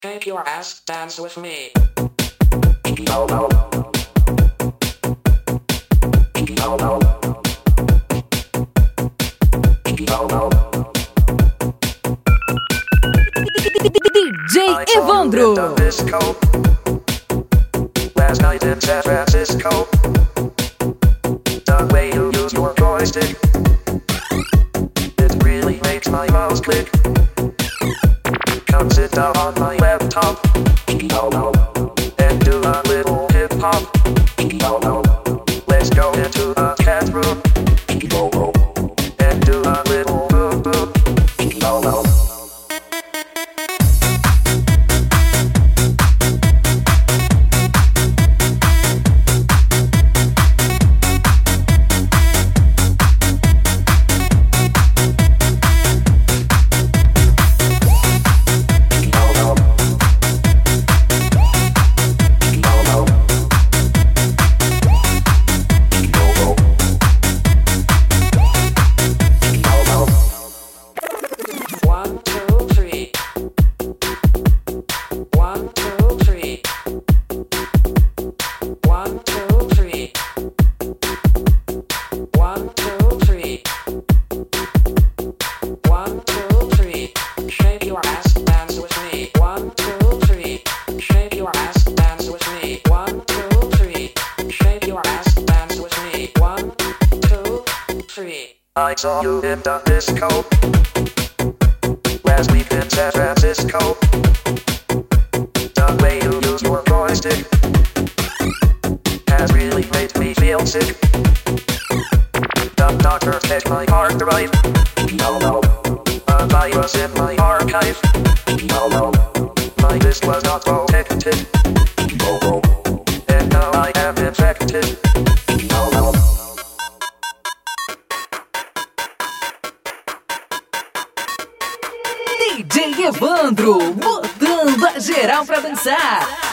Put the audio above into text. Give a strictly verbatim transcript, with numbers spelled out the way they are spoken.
Shake your ass, dance with me. D J Evandro. Last night in San Francisco, the way you use your joystick, it really makes my mouse click. Come sit down on my laptop and do a little hip hop. Let's go into a cat room and do a little boom boom. I saw you in the disco last week in San Francisco. The way you use your joystick has really made me feel sick. The doctor said my heart right. No, no. A virus in my archive. No, no. My disc was not protected. Oh, oh. And now I am infected. No, no. D J Evandro, botando a geral pra dançar.